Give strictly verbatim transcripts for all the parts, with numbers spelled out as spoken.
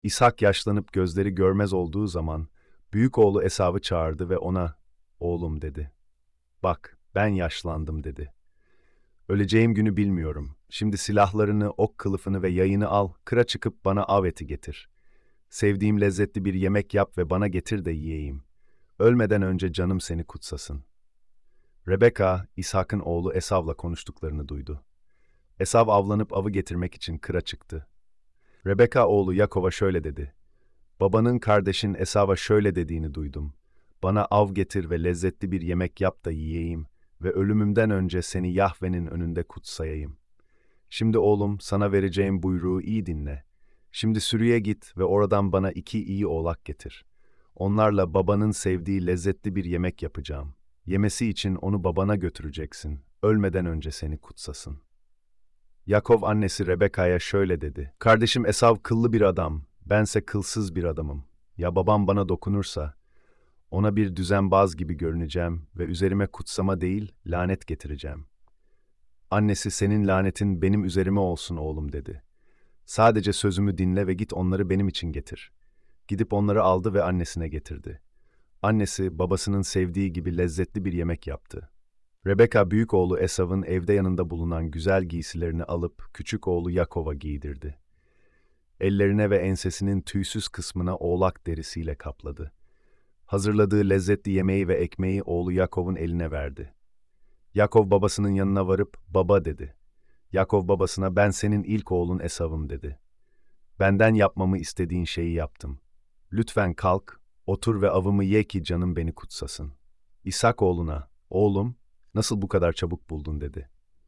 İshak yaşlanıp gözleri görmez olduğu zaman, büyük oğlu Esav'ı çağırdı ve ona, "Oğlum," dedi. "Bak, ben yaşlandım," dedi. "Öleceğim günü bilmiyorum. Şimdi silahlarını, ok kılıfını ve yayını al, kıra çıkıp bana av eti getir. Sevdiğim lezzetli bir yemek yap ve bana getir de yiyeyim. Ölmeden önce canım seni kutsasın." Rebeka, İshak'ın oğlu Esav'la konuştuklarını duydu. Esav avlanıp avı getirmek için kıra çıktı. Rebeka oğlu Yakov'a şöyle dedi: "Babanın kardeşin Esav'a şöyle dediğini duydum. Bana av getir ve lezzetli bir yemek yap da yiyeyim ve ölümümden önce seni Yahve'nin önünde kutsayayım. Şimdi oğlum, sana vereceğim buyruğu iyi dinle. Şimdi sürüye git ve oradan bana iki iyi oğlak getir. Onlarla babanın sevdiği lezzetli bir yemek yapacağım. Yemesi için onu babana götüreceksin. Ölmeden önce seni kutsasın." Yakov annesi Rebeka'ya şöyle dedi: "Kardeşim Esav kıllı bir adam, bense kılsız bir adamım. Ya babam bana dokunursa, ona bir düzenbaz gibi görüneceğim ve üzerime kutsama değil, lanet getireceğim." Annesi, "Senin lanetin benim üzerime olsun oğlum," dedi. "Sadece sözümü dinle ve git onları benim için getir." Gidip onları aldı ve annesine getirdi. Annesi, babasının sevdiği gibi lezzetli bir yemek yaptı. Rebeka, büyük oğlu Esav'ın evde yanında bulunan güzel giysilerini alıp küçük oğlu Yakov'a giydirdi. Ellerine ve ensesinin tüysüz kısmına oğlak derisiyle kapladı. Hazırladığı lezzetli yemeği ve ekmeği oğlu Yakov'un eline verdi. Yakov babasının yanına varıp, "Baba," dedi. Yakov babasına, "Ben senin ilk oğlun Esav'ım," dedi. "Benden yapmamı istediğin şeyi yaptım. Lütfen kalk, otur ve avımı ye ki canım beni kutsasın." İshak oğluna, "Oğlum, nasıl bu kadar çabuk buldun?" dedi.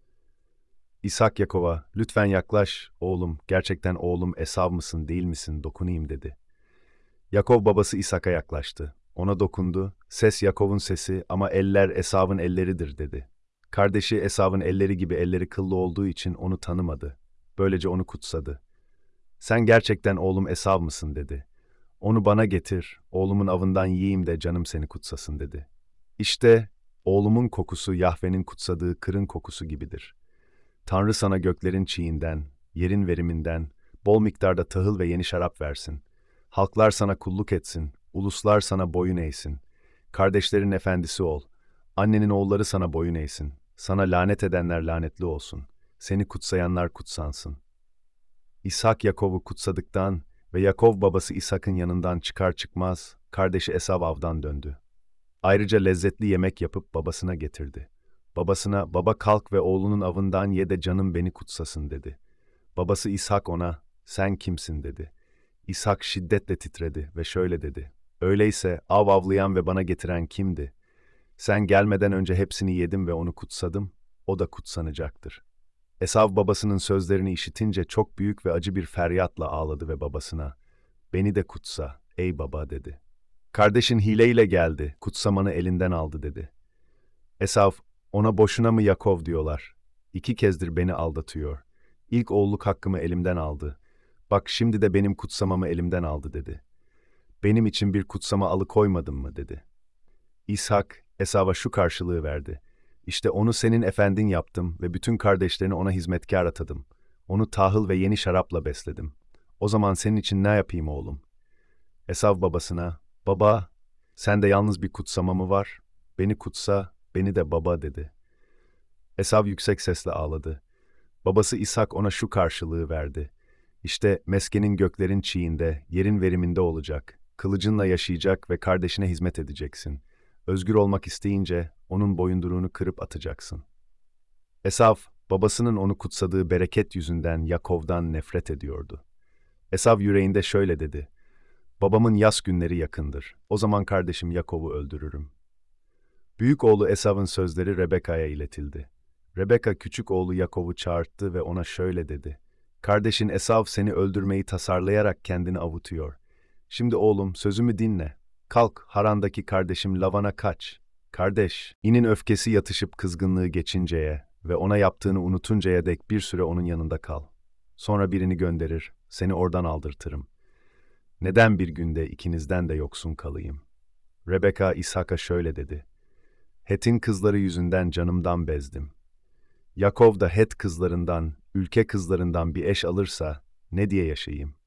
İshak Yakov'a, "Lütfen yaklaş, oğlum, gerçekten oğlum Esav mısın değil misin, dokunayım," dedi. Yakov babası İshak'a yaklaştı. Ona dokundu, "Ses Yakov'un sesi ama eller Esav'ın elleridir," dedi. Kardeşi Esav'ın elleri gibi elleri kıllı olduğu için onu tanımadı. Böylece onu kutsadı. "Sen gerçekten oğlum Esav mısın?" dedi. "Onu bana getir, oğlumun avından yiyeyim de canım seni kutsasın," dedi. İşte oğlumun kokusu Yahve'nin kutsadığı kırın kokusu gibidir. Tanrı sana göklerin çiğinden, yerin veriminden, bol miktarda tahıl ve yeni şarap versin. Halklar sana kulluk etsin, uluslar sana boyun eğsin. Kardeşlerin efendisi ol, annenin oğulları sana boyun eğsin. Sana lanet edenler lanetli olsun, seni kutsayanlar kutsansın." İshak Yakov'u kutsadıktan ve Yakov babası İshak'ın yanından çıkar çıkmaz, kardeşi Esav avdan döndü. Ayrıca lezzetli yemek yapıp babasına getirdi. Babasına, "Baba kalk ve oğlunun avından ye de canım beni kutsasın," dedi. Babası İshak ona, "Sen kimsin?" dedi. İshak şiddetle titredi ve şöyle dedi: "Öyleyse av avlayan ve bana getiren kimdi? Sen gelmeden önce hepsini yedim ve onu kutsadım, o da kutsanacaktır." Esav babasının sözlerini işitince çok büyük ve acı bir feryatla ağladı ve babasına, "Beni de kutsa, ey baba," dedi. "Kardeşin hileyle geldi, kutsamanı elinden aldı," dedi. Esav, "Ona boşuna mı Yakov diyorlar? İki kezdir beni aldatıyor. İlk oğulluk hakkımı elimden aldı. Bak şimdi de benim kutsamamı elimden aldı," dedi. "Benim için bir kutsama alıkoymadın mı?" dedi. İshak, Esav'a şu karşılığı verdi: "İşte onu senin efendin yaptım ve bütün kardeşlerini ona hizmetkar atadım. Onu tahıl ve yeni şarapla besledim. O zaman senin için ne yapayım oğlum?" Esav babasına, "Baba, sende yalnız bir kutsama mı var? Beni kutsa, beni de baba," dedi. Esav yüksek sesle ağladı. Babası İshak ona şu karşılığı verdi: "İşte meskenin göklerin çiğinde, yerin veriminde olacak. Kılıcınla yaşayacak ve kardeşine hizmet edeceksin. Özgür olmak isteyince onun boyunduruğunu kırıp atacaksın." Esav, babasının onu kutsadığı bereket yüzünden Yakov'dan nefret ediyordu. Esav yüreğinde şöyle dedi: "Babamın yas günleri yakındır. O zaman kardeşim Yakov'u öldürürüm." Büyük oğlu Esav'ın sözleri Rebeka'ya iletildi. Rebeka küçük oğlu Yakov'u çağırttı ve ona şöyle dedi: "Kardeşin Esav seni öldürmeyi tasarlayarak kendini avutuyor. Şimdi oğlum, sözümü dinle. Kalk, Haran'daki kardeşim Lavan'a kaç. Kardeş, inin öfkesi yatışıp kızgınlığı geçinceye ve ona yaptığını unutuncaya dek bir süre onun yanında kal. Sonra birini gönderir, seni oradan aldırtırım. Neden bir günde ikinizden de yoksun kalayım?" Rebeka İshak'a şöyle dedi: "Het'in kızları yüzünden canımdan bezdim. Yakov da Het kızlarından, ülke kızlarından bir eş alırsa ne diye yaşayayım?